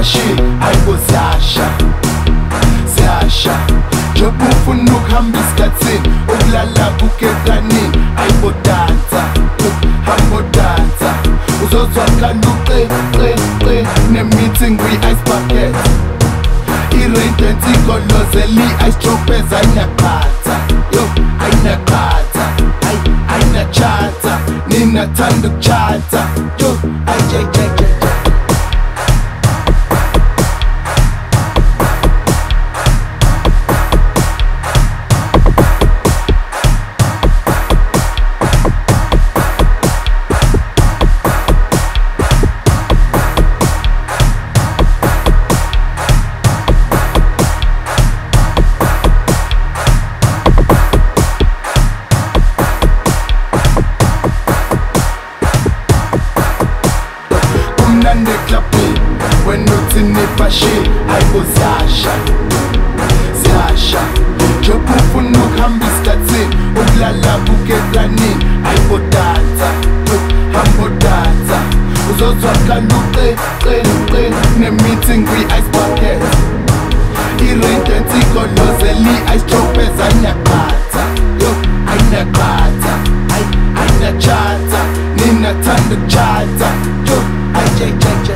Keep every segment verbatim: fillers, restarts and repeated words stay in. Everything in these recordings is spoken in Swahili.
bashi ayibo ziyasha ziyasha njoba ufuna ukuhamba isikhathini ukulala kukekanini ayibo dansa hambo dansa uzozwa kaluqe qe qe ne-meeting kwi-ice bucket i-radiant igolozeli ice chopez ayinaqhatha yo ayinaqhatha ayinachata ninathanda ukuchata yo ayijejejej Nande klapi when uthi nibashi ayibo ziyasha ziyasha njoba ufuna ukuhamba isikhathini ukulala kukekanini ayibo dansa hambo dansa uzozwa kaluqe qe qe ne-meeting kwi-ice bucket i-radiant igolozeli ice chopez ayinaqhatha yo ayinaqhatha ayinachata ninathanda ukuchata yo ayijejejej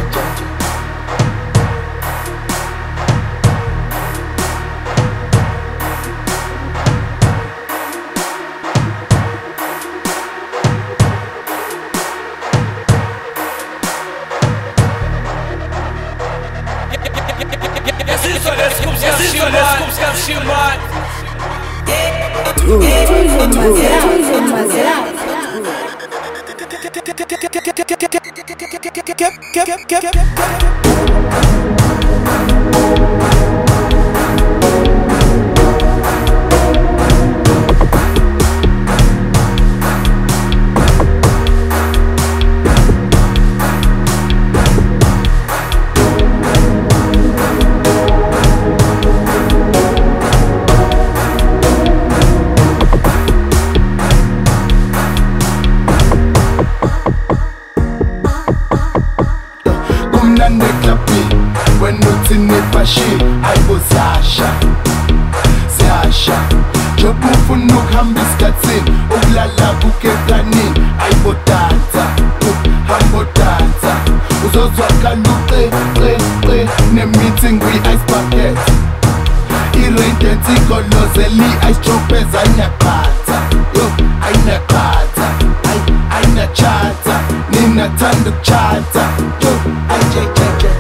Nande klapi when uthi nibashi ayibo ziyasha ziyasha njoba ufuna ukuhamba isikhathini ukulala kukekanini ayibo dansa hambo dansa uzozwa kaluqe qe qe ne-meeting kwi-ice bucket i-radiant igolozeli ice chopez ayinaqhatha yo ayinaqhatha ayinachata ninathanda ukuchata yo ayijejejej